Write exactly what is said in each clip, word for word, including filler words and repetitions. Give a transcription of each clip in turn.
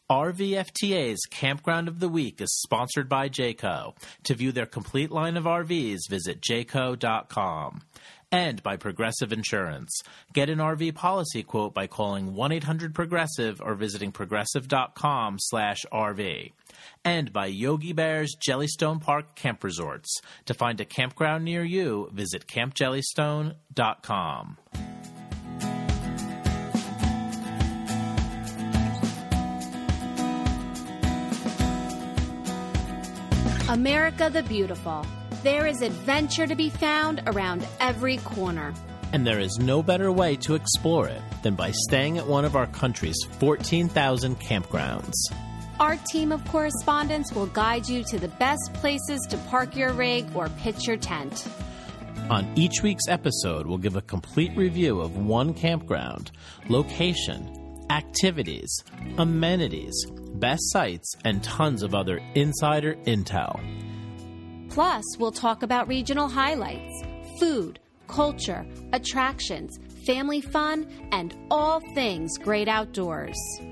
R V F T A's Campground of the Week is sponsored by Jayco. To view their complete line of R Vs, visit jayco dot com. And by Progressive Insurance. Get an R V policy quote by calling one eight hundred progressive or visiting progressive dot com slash R V. And by Yogi Bear's Jellystone Park Camp Resorts. To find a campground near you, visit camp jellystone dot com. America the Beautiful. There is adventure to be found around every corner. And there is no better way to explore it than by staying at one of our country's fourteen thousand campgrounds. Our team of correspondents will guide you to the best places to park your rig or pitch your tent. On each week's episode, we'll give a complete review of one campground, location, activities, amenities, best sites, and tons of other insider intel. Plus, we'll talk about regional highlights, food, culture, attractions, family fun, and all things great outdoors.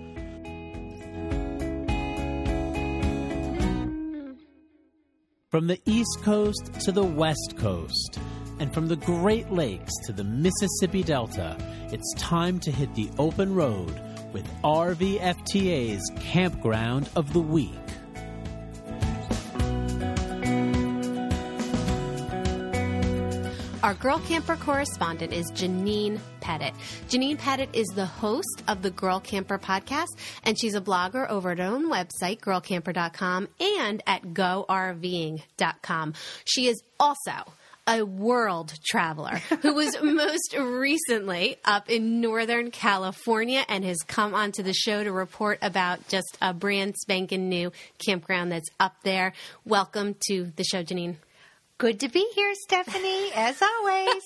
From the East Coast to the West Coast, and from the Great Lakes to the Mississippi Delta, it's time to hit the open road with R V F T A's Campground of the Week. Our Girl Camper correspondent is Janine Pettit. Janine Pettit is the host of the Girl Camper podcast, and she's a blogger over at her own website, girl camper dot com, and at go R V ing dot com. She is also a world traveler who was most recently up in Northern California and has come onto the show to report about just a brand spanking new campground that's up there. Welcome to the show, Janine. Good to be here, Stephanie, as always.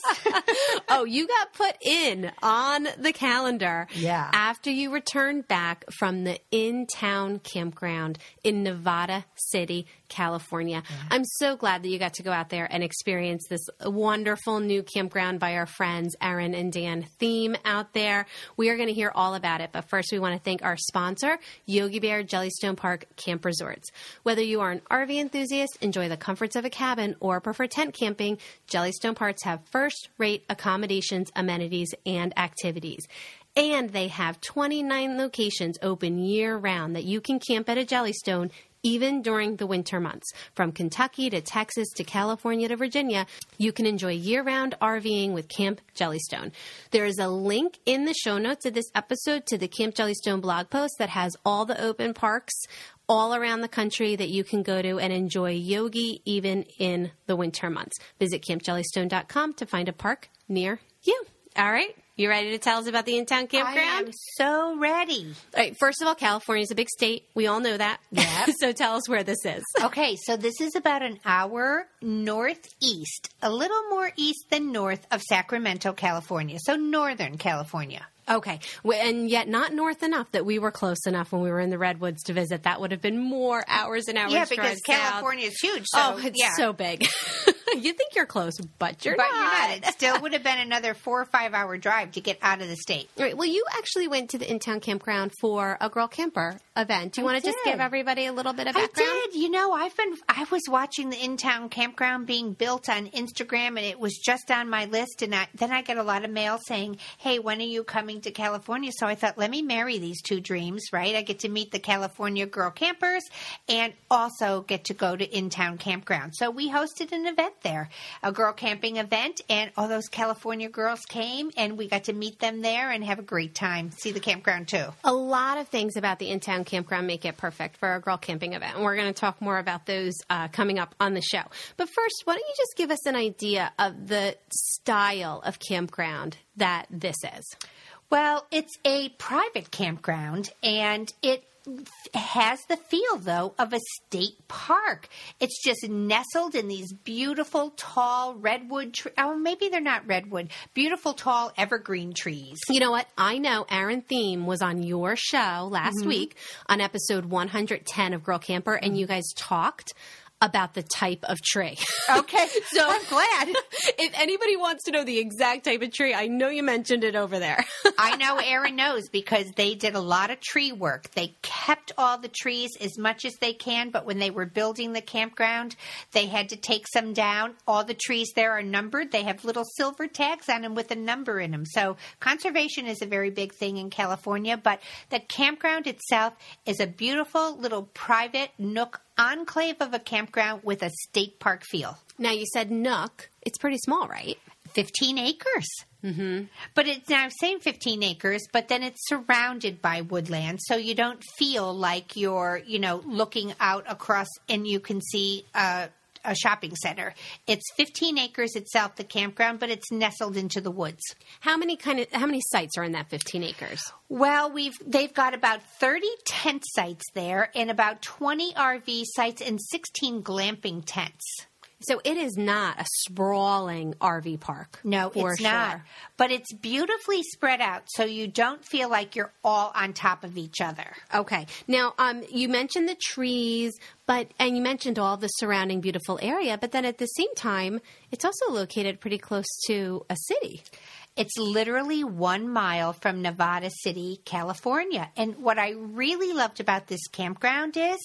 Oh, you got put in on the calendar yeah. after you returned back from the in-town campground in Nevada City, California. Yeah. I'm so glad that you got to go out there and experience this wonderful new campground by our friends Aaron and Dan Thiem out there. We are going to hear all about it, but first we want to thank our sponsor, Yogi Bear Jellystone Park Camp Resorts. Whether you are an R V enthusiast, enjoy the comforts of a cabin, or prefer tent camping, Jellystone Parks have first-rate accommodations, amenities, and activities. And they have twenty-nine locations open year-round that you can camp at a Jellystone even during the winter months. From Kentucky to Texas to California to Virginia, you can enjoy year-round RVing with Camp Jellystone. There is a link in the show notes of this episode to the Camp Jellystone blog post that has all the open parks all around the country that you can go to and enjoy yogi even in the winter months. Visit camp jellystone dot com to find a park near you. All right. You ready to tell us about the in-town campground? I am so ready. All right. First of all, California is a big state. We all know that. Yeah. So tell us where this is. Okay. So this is about an hour northeast, a little more east than north of Sacramento, California. So Northern California. Okay. And yet not north enough that we were close enough when we were in the Redwoods to visit. That would have been more hours and hours. Yeah, because California south. is huge. So, oh, it's yeah. so big. You think you're close, but you're but not. But you're not. It still would have been another four or five hour drive to get out of the state. All right. Well, you actually went to the in-town campground for a Girl Camper event. Do you I want to did. just give everybody a little bit of background? I did. You know, I've been, I was watching the in-town campground being built on Instagram, and it was just on my list. And I, then I get a lot of mail saying, hey, when are you coming to California? So I thought, let me marry these two dreams, right? I get to meet the California Girl Campers and also get to go to in-town campground. So we hosted an event there, a girl camping event, and all those California girls came, and we got to meet them there and have a great time. See the campground, too. A lot of things about the in-town campground make it perfect for a girl camping event, and we're going to talk more about those uh, coming up on the show. But first, why don't you just give us an idea of the style of campground that this is? Well, it's a private campground, and it has the feel, though, of a state park. It's just nestled in these beautiful, tall redwood trees. Oh, maybe they're not redwood. Beautiful, tall evergreen trees. You know what? I know Aaron Thiem was on your show last mm-hmm. week on episode one hundred ten of Girl Camper, and you guys talked about the type of tree. Okay, So I'm glad. If anybody wants to know the exact type of tree, I know you mentioned it over there. I know Erin knows because they did a lot of tree work. They kept all the trees as much as they can, but when they were building the campground, they had to take some down. All the trees there are numbered. They have little silver tags on them with a number in them. So conservation is a very big thing in California, but the campground itself is a beautiful little private nook enclave of a campground with a state park feel. Now, you said nook. It's pretty small, right? fifteen acres. Mm-hmm. But it's now saying fifteen acres, but then it's surrounded by woodland, so you don't feel like you're, you know, looking out across and you can see uh, a shopping center. It's fifteen acres itself, the campground, but it's nestled into the woods. How many kind of how many sites are in that fifteen acres? Well, we've they've got about thirty tent sites there, and about twenty R V sites and sixteen glamping tents. So it is not a sprawling R V park. No, for it's not. sure. But it's beautifully spread out, so you don't feel like you're all on top of each other. Okay. Now, um, you mentioned the trees, but and you mentioned all the surrounding beautiful area, but then at the same time, it's also located pretty close to a city. It's literally one mile from Nevada City, California. And what I really loved about this campground is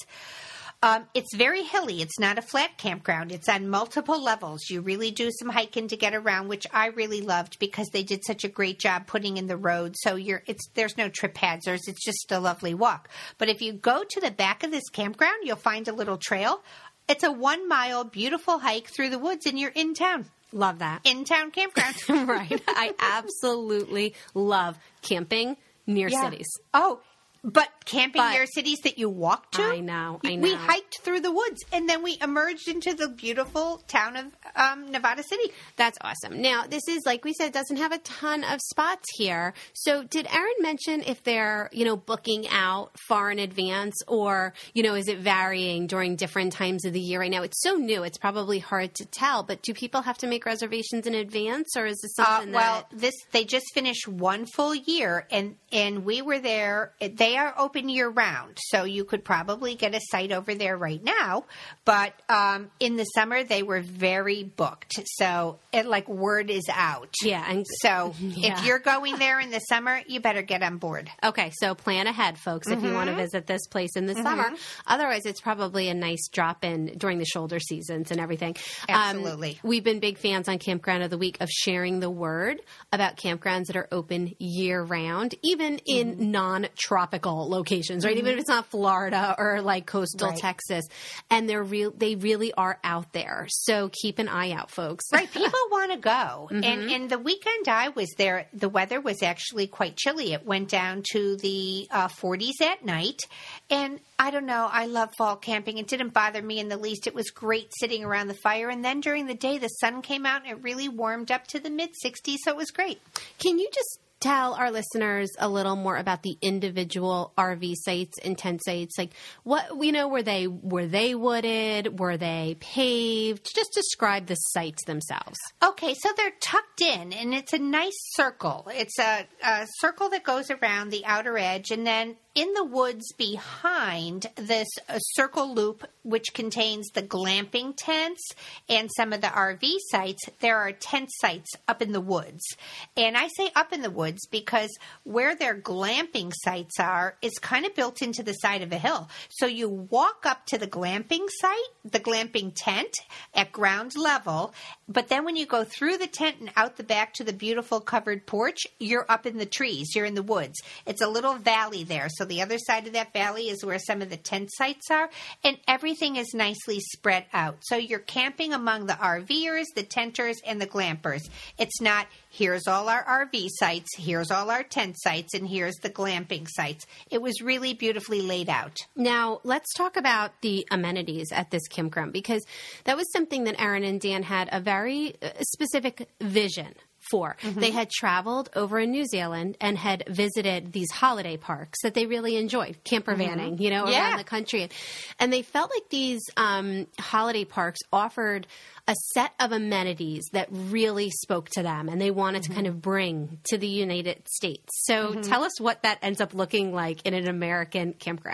Um, it's very hilly. It's not a flat campground. It's on multiple levels. You really do some hiking to get around, which I really loved because they did such a great job putting in the road. So you're, it's there's no trip hazards. It's just a lovely walk. But if you go to the back of this campground, you'll find a little trail. It's a one-mile beautiful hike through the woods, and you're in town. Love that. In town campground. Right. I absolutely love camping near Yeah. cities. Oh, but camping But- near cities that you walk to? I know, I We know. hiked through the woods, and then we emerged into the beautiful town of um, Nevada City. That's awesome. Now, this is, like we said, doesn't have a ton of spots here. So did Erin mention if they're, you know, booking out far in advance, or, you know, is it varying during different times of the year right now? It's so new. It's probably hard to tell, but do people have to make reservations in advance, or is this Uh, something well, that... this they just finished one full year, and, and we were there. They are open year-round, so you could probably get a site over there right now. But um, in the summer, they were very booked. So, it like word is out. Yeah. And, So, Yeah. if you're going there in the summer, you better get on board. Okay, so plan ahead, folks, if you want to visit this place in the summer. Otherwise, it's probably a nice drop-in during the shoulder seasons and everything. Absolutely. Um, we've been big fans on Campground of the Week of sharing the word about campgrounds that are open year-round, even in non-tropical locations, right? Even if it's not Florida or like coastal Right. Texas. And they're real; they really are out there. So keep an eye out, folks. Right, people want to go. And and the weekend I was there, the weather was actually quite chilly. It went down to the uh, forties at night. And I don't know, I love fall camping. It didn't bother me in the least. It was great sitting around the fire. And then during the day, the sun came out and it really warmed up to the mid sixties. So it was great. Can you just tell our listeners a little more about the individual R V sites and tent sites? Like, what, you know, were they were they wooded? Were they paved? Just describe the sites themselves. Okay, so they're tucked in, and it's a nice circle. It's a, a circle that goes around the outer edge, and then in the woods behind this uh, circle loop, which contains the glamping tents and some of the R V sites, there are tent sites up in the woods. And I say up in the woods because where their glamping sites are is kind of built into the side of a hill. So you walk up to the glamping site, the glamping tent, at ground level, but then when you go through the tent and out the back to the beautiful covered porch, you're up in the trees, you're in the woods. It's a little valley there. So the other side of that valley is where some of the tent sites are, and everything is nicely spread out. So you're camping among the RVers, the tenters, and the glampers. It's not, here's all our R V sites, here's all our tent sites, and here's the glamping sites. It was really beautifully laid out. Now, let's talk about the amenities at this campground, because that was something that Erin and Dan had a very uh, specific vision for. Mm-hmm. They had traveled over in New Zealand and had visited these holiday parks that they really enjoyed, camper vanning, you know, Yeah. around the country. And they felt like these um, holiday parks offered a set of amenities that really spoke to them and they wanted Mm-hmm. to kind of bring to the United States. So tell us what that ends up looking like in an American campground.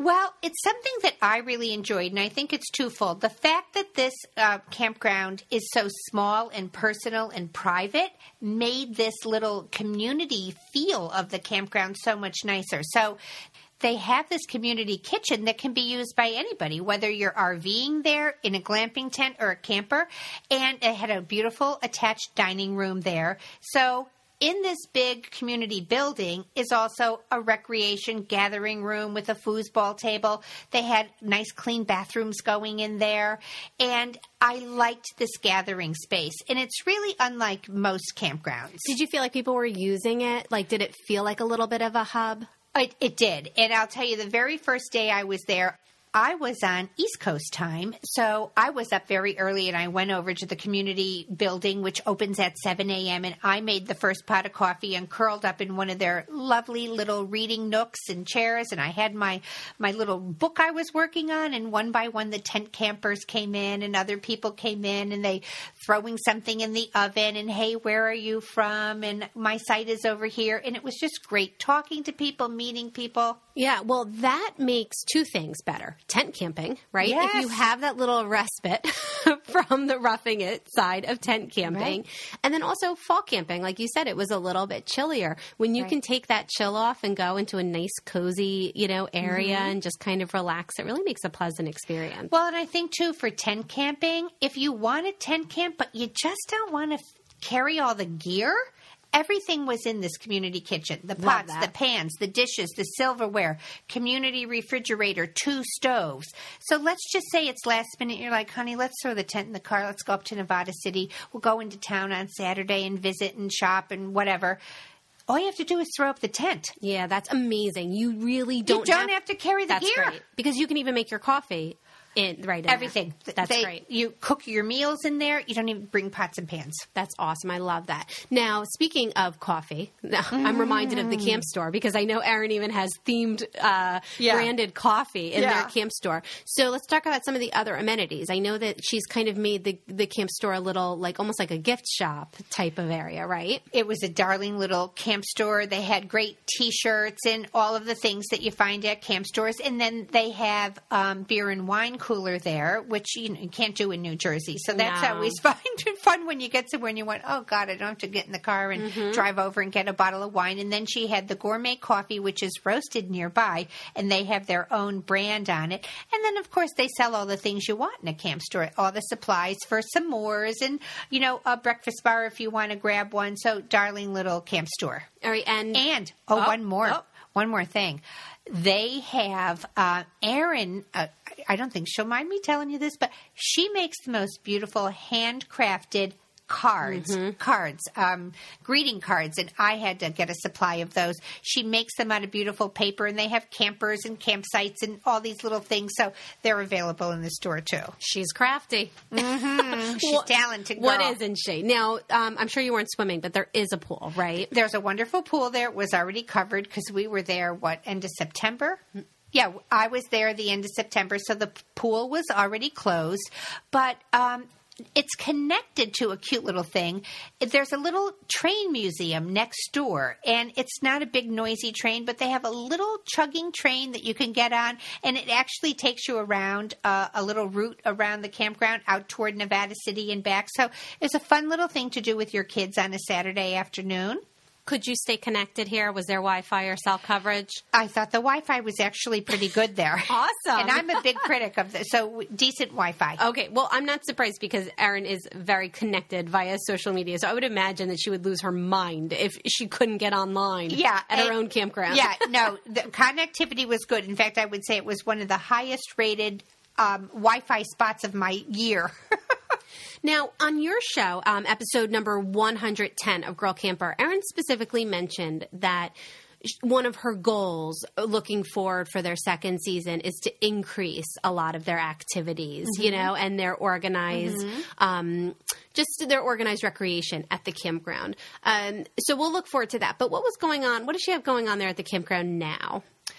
Well, it's something that I really enjoyed, and I think it's twofold. The fact that this uh, campground is so small and personal and private made this little community feel of the campground so much nicer. So they have this community kitchen that can be used by anybody, whether you're RVing there in a glamping tent or a camper, and it had a beautiful attached dining room there. So in this big community building is also a recreation gathering room with a foosball table. They had nice clean bathrooms going in there. And I liked this gathering space. And it's really unlike most campgrounds. Did you feel like people were using it? Like, did it feel like a little bit of a hub? It, it did. And I'll tell you, the very first day I was there, I was on East Coast time, so I was up very early, and I went over to the community building, which opens at seven a.m., and I made the first pot of coffee and curled up in one of their lovely little reading nooks and chairs, and I had my, my little book I was working on, and one by one the tent campers came in, and other people came in, and they throwing something in the oven, and hey, where are you from, and my site is over here, and it was just great talking to people, meeting people. Yeah, well, that makes two things better. Tent camping, right? Yes. If you have that little respite from the roughing it side of tent camping. Right. And then also fall camping. Like you said, it was a little bit chillier. When you Right. can take that chill off and go into a nice, cozy, you know, area Mm-hmm. and just kind of relax, it really makes a pleasant experience. Well, and I think, too, for tent camping, if you want a tent camp, but you just don't want to f- carry all the gear, everything was in this community kitchen. The Love pots, that. the pans, the dishes, the silverware, community refrigerator, two stoves. So let's just say it's last minute. You're like, honey, let's throw the tent in the car. Let's go up to Nevada City. We'll go into town on Saturday and visit and shop and whatever. All you have to do is throw up the tent. Yeah, that's amazing. You really don't, you don't have, to carry the That's gear. great. Because you can even make your coffee in right in Everything. there. That's They- great. You cook your meals in there. You don't even bring pots and pans. That's awesome. I love that. Now, speaking of coffee, I'm reminded of the camp store because I know Erin even has themed uh, Yeah. branded coffee in Yeah. their camp store. So let's talk about some of the other amenities. I know that she's kind of made the, the camp store a little like almost like a gift shop type of area, right? It was a darling little camp store. They had great T-shirts and all of the things that you find at camp stores. And then they have um, beer and wine cooler there, which you, know, you can't do in New Jersey. So that's No. always fun, fun when you get somewhere and you went, oh, God, I don't have to get in the car and Mm-hmm. drive over and get a bottle of wine. And then she had the gourmet coffee, which is roasted nearby, and they have their own brand on it. And then, of course, they sell all the things you want in a camp store, all the supplies for s'mores and, you know, a breakfast bar if you want to grab one. So, darling little camp store. All right, and, And, oh, Oh, one more. oh. One more thing. They have, uh, Erin, uh, I don't think she'll mind me telling you this, but she makes the most beautiful handcrafted cards, Mm-hmm. cards, um, greeting cards, and I had to get a supply of those. She makes them out of beautiful paper, and they have campers and campsites and all these little things, so they're available in the store too. she's crafty. She's What- talented girl. What isn't she? Now, um, I'm sure you weren't swimming, but there is a pool, right? There's a wonderful pool there. It was already covered because we were there, what, end of September? Yeah, I was there at the end of September, so the p- pool was already closed. But um, it's connected to a cute little thing. There's a little train museum next door, and it's not a big noisy train, but they have a little chugging train that you can get on, and it actually takes you around uh, a little route around the campground out toward Nevada City and back. So it's a fun little thing to do with your kids on a Saturday afternoon. Could you stay connected here? Was there Wi-Fi or cell coverage? I thought the Wi-Fi was actually pretty good there. Awesome. And I'm a big critic of this, so decent Wi-Fi. Okay, well, I'm not surprised because Erin is very connected via social media, so I would imagine that she would lose her mind if she couldn't get online Yeah, at her and- own campground. Yeah, no, the connectivity was good. In fact, I would say it was one of the highest rated um, Wi-Fi spots of my year. Now, on your show, um, episode number one hundred ten of Girl Camper, Erin specifically mentioned that sh- one of her goals looking forward for their second season is to increase a lot of their activities, you know, and their organized, um, just their organized recreation at the campground. Um, so we'll look forward to that. But what was going on? What does she have going on there at the campground now?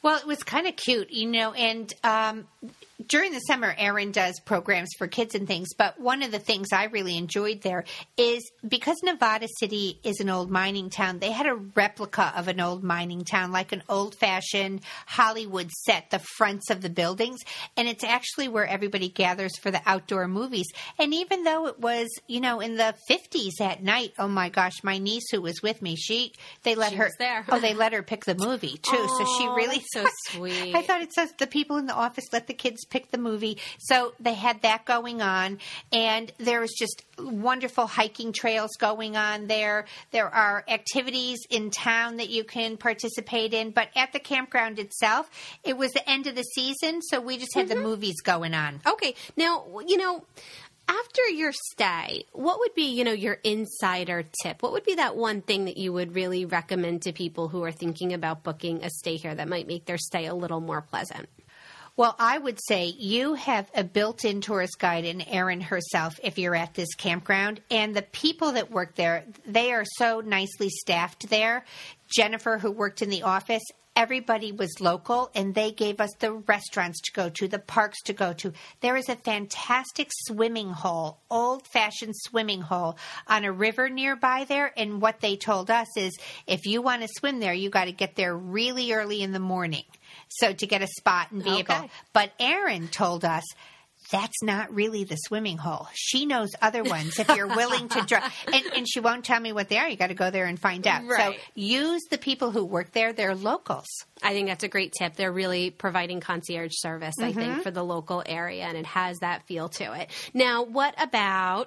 Well, it was kind of cute, you know, and um, during the summer, Erin does programs for kids and things, but one of the things I really enjoyed there is because Nevada City is an old mining town, they had a replica of an old mining town, like an old-fashioned Hollywood set, the fronts of the buildings, and it's actually where everybody gathers for the outdoor movies. And even though it was, you know, in the fifties at night, oh my gosh, my niece who was with me, she, they let She her, was there. oh, they let her pick the movie too, Aw, so she really, that's so sweet. I thought it says the people in the office let the kids pick the movie. So they had that going on, and there was just wonderful hiking trails going on there. There are activities in town that you can participate in, but at the campground itself, it was the end of the season, so we just had Mm-hmm. the movies going on. Okay. Now, you know, after your stay, what would be, you know, your insider tip? What would be that one thing that you would really recommend to people who are thinking about booking a stay here that might make their stay a little more pleasant? Well, I would say you have a built-in tourist guide in Erin herself if you're at this campground. And the people that work there, they are so nicely staffed there. Jennifer, who worked in the office, everybody was local, and they gave us the restaurants to go to, the parks to go to. There is a fantastic swimming hole, old-fashioned swimming hole on a river nearby there. And what they told us is if you want to swim there, you got to get there really early in the morning. So to get a spot and vehicle. Okay. But Erin told us that's not really the swimming hole. She knows other ones if you're willing to drive. And, and she won't tell me what they are. You got to go there and find out. Right. So use the people who work there. They're locals. I think that's a great tip. They're really providing concierge service, I Mm-hmm. think, for the local area, and it has that feel to it. Now, what about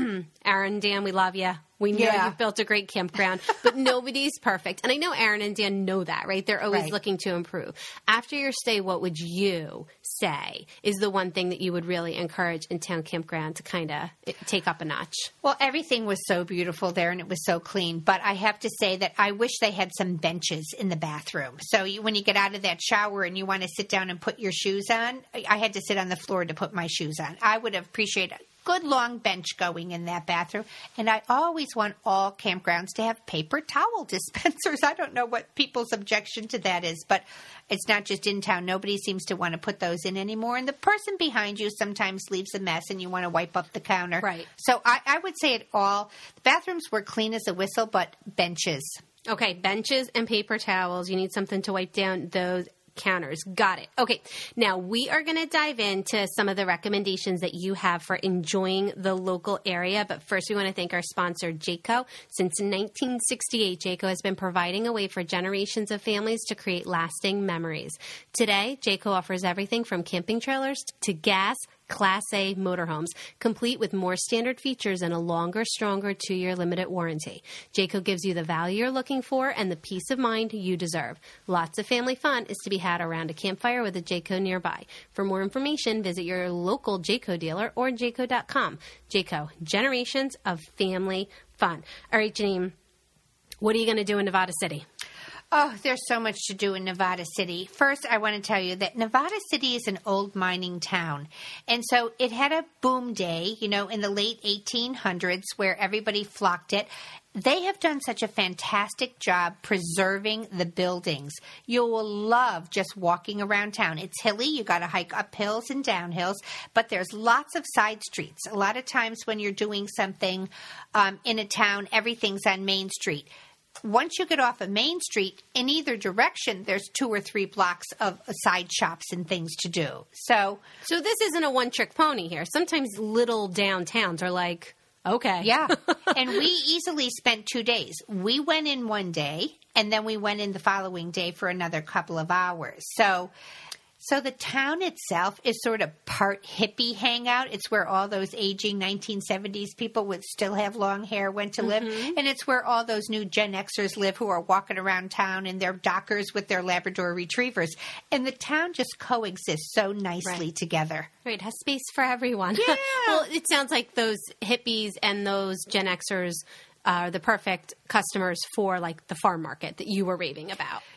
Aaron, Dan, we love you. We know Yeah. you've built a great campground, but nobody's perfect. And I know Aaron and Dan know that, right? They're always Right. looking to improve. After your stay, what would you say is the one thing that you would really encourage in town campground to kind of take up a notch? Well, everything was so beautiful there, and it was so clean. But I have to say that I wish they had some benches in the bathroom. So you, when you get out of that shower and you want to sit down and put your shoes on, I, I had to sit on the floor to put my shoes on. I would appreciate a good long bench going in that bathroom. And I always want all campgrounds to have paper towel dispensers. I don't know what people's objection to that is, but it's not just in town. Nobody seems to want to put those in anymore. And the person behind you sometimes leaves a mess and you want to wipe up the counter. Right. So I, I would say it all. The bathrooms were clean as a whistle, but benches. Okay, benches and paper towels. You need something to wipe down those counters. Got it. Okay. Now we are going to dive into some of the recommendations that you have for enjoying the local area. But first, we want to thank our sponsor, Jayco. Since nineteen sixty-eight, Jayco has been providing a way for generations of families to create lasting memories. Today, Jayco offers everything from camping trailers to gas, Class A motorhomes, complete with more standard features and a longer, stronger two-year limited warranty. Jayco gives you the value you're looking for and the peace of mind you deserve. Lots of family fun is to be had around a campfire with a Jayco nearby. For more information, visit your local Jayco dealer or jayco dot com. Jayco, generations of family fun. All right, Janine, what are you going to do in Nevada City? Oh, there's so much to do in Nevada City. First, I want to tell you that Nevada City is an old mining town. And so it had a boom day, you know, in the late eighteen hundreds where everybody flocked it. They have done such a fantastic job preserving the buildings. You will love just walking around town. It's hilly. You got to hike up hills and down hills, but there's lots of side streets. A lot of times when you're doing something um, in a town, everything's on Main Street. Once you get off of Main Street, in either direction, there's two or three blocks of side shops and things to do. So, So this isn't a one-trick pony here. Sometimes little downtowns are like, okay. yeah. And we easily spent two days. We went in one day, and then we went in the following day for another couple of hours. So, so the town itself is sort of part hippie hangout. It's where all those aging nineteen seventies people with still have long hair went to live. And it's where all those new Gen Xers live who are walking around town in their Dockers with their Labrador retrievers. And the town just coexists so nicely Right. together. Right, it has space for everyone. Yeah. Well, it sounds like those hippies and those Gen Xers are the perfect customers for like the farm market that you were raving about.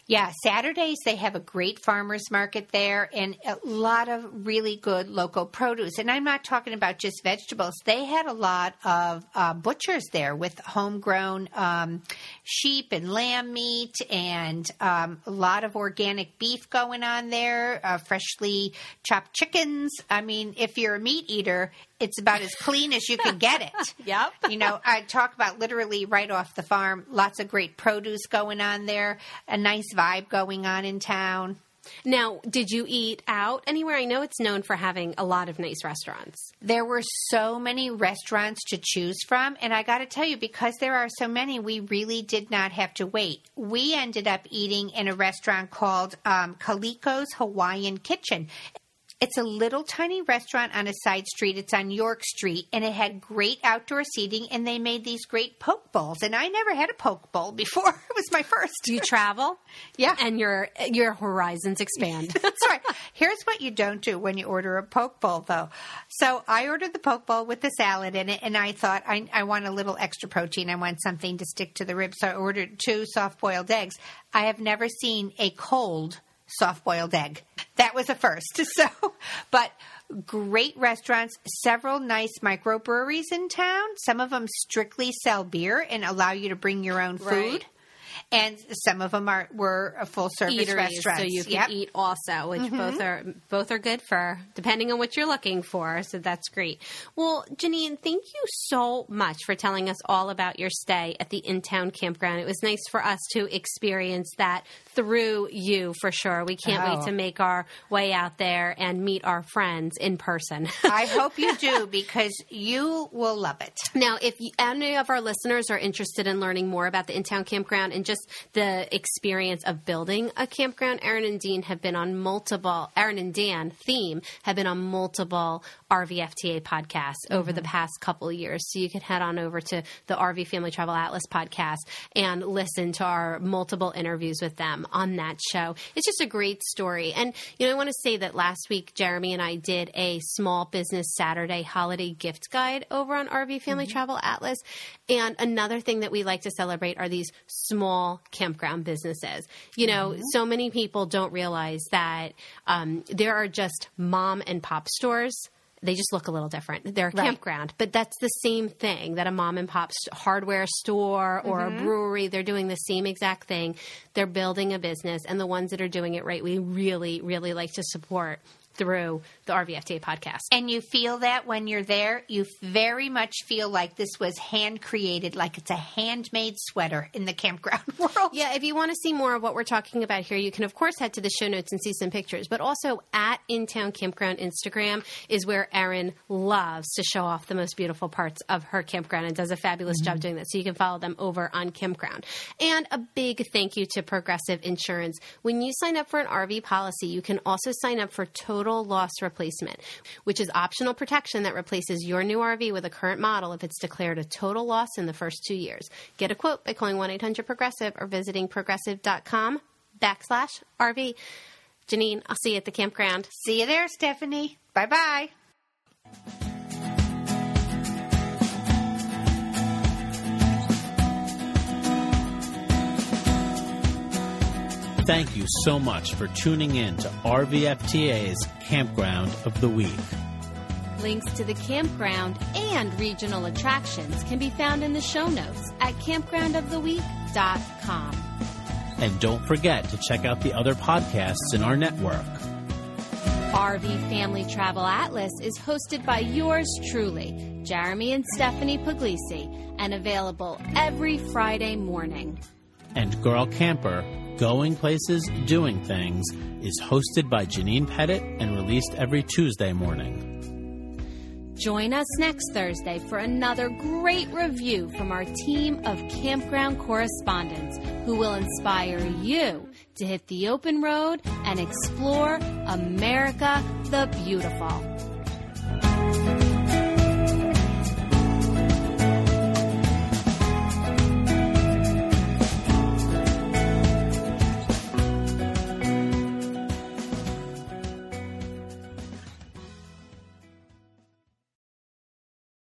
Yeah, Saturdays they have a great farmers market there and a lot of really good local produce. And I'm not talking about just vegetables. They had a lot of uh, butchers there with homegrown um, sheep and lamb meat and um, a lot of organic beef going on there, uh, freshly chopped chickens. I mean, if you're a meat eater, it's about as clean as you can get it. Yep. You know, I talk about literally right off the farm. Lots of great produce going on there. A nice vibe going on in town. Now, did you eat out anywhere? I know it's known for having a lot of nice restaurants. There were so many restaurants to choose from. And I got to tell you, because there are so many, we really did not have to wait. We ended up eating in a restaurant called um, Kaliko's Hawaiian Kitchen. It's a little tiny restaurant on a side street. It's on York Street, and it had great outdoor seating, and they made these great poke bowls. And I never had a poke bowl before. It was my first. You travel? Yeah. And your your horizons expand. That's right. Here's what you don't do when you order a poke bowl, though. So I ordered the poke bowl with the salad in it, and I thought, I, I want a little extra protein. I want something to stick to the ribs. So I ordered two soft-boiled eggs. I have never seen a cold soft-boiled egg. That was a first. So, but great restaurants, several nice microbreweries in town. Some of them strictly sell beer and allow you to bring your own food. Right. And some of them are were a full service Eateries, restaurants. so you can Yep. eat also, which mm-hmm. both are both are good for depending on what you're looking for. So that's great. Well, Janine, thank you so much for telling us all about your stay at the In-Town Campground. It was nice for us to experience that through you, for sure. We can't Oh. wait to make our way out there and meet our friends in person. I hope you do, because you will love it. Now, if you, any of our listeners are interested in learning more about the In-Town Campground and just the experience of building a campground, Aaron and Dean have been on multiple, Aaron and Dan, theme, have been on multiple R V F T A podcasts mm-hmm. over the past couple of years. So you can head on over to the R V Family Travel Atlas podcast and listen to our multiple interviews with them on that show. It's just a great story. And, you know, I want to say that last week, Jeremy and I did a small business Saturday holiday gift guide over on R V Family mm-hmm. Travel Atlas. And another thing that we like to celebrate are these small campground businesses. You know, mm-hmm. so many people don't realize that um, there are just mom and pop stores. They just look a little different. They're a Right. campground, but that's the same thing that a mom and pop st- hardware store or Mm-hmm. a brewery, they're doing the same exact thing. They're building a business, and the ones that are doing it right, we really, really like to support through the R V F T A podcast. And you feel that when you're there, you very much feel like this was hand created, like it's a handmade sweater in the campground world. Yeah, if you want to see more of what we're talking about here, you can, of course, head to the show notes and see some pictures. But also at In-Town Campground Instagram is where Erin loves to show off the most beautiful parts of her campground and does a fabulous mm-hmm. job doing that. So you can follow them over on Campground. And a big thank you to Progressive Insurance. When you sign up for an R V policy, you can also sign up for total loss replacement, which is optional protection that replaces your new R V with a current model if it's declared a total loss in the first two years. Get a quote by calling one eight hundred progressive or visiting progressive.com backslash RV. Janine, I'll see you at the campground. See you there, Stephanie. Bye-bye. Thank you so much for tuning in to R V F T A's Campground of the Week. Links to the campground and regional attractions can be found in the show notes at campground of the week dot com. And don't forget to check out the other podcasts in our network. R V Family Travel Atlas is hosted by yours truly, Jeremy and Stephanie Puglisi, and available every Friday morning. And Girl Camper, Going Places, Doing Things, is hosted by Janine Pettit and released every Tuesday morning. Join us next Thursday for another great review from our team of campground correspondents who will inspire you to hit the open road and explore America the Beautiful.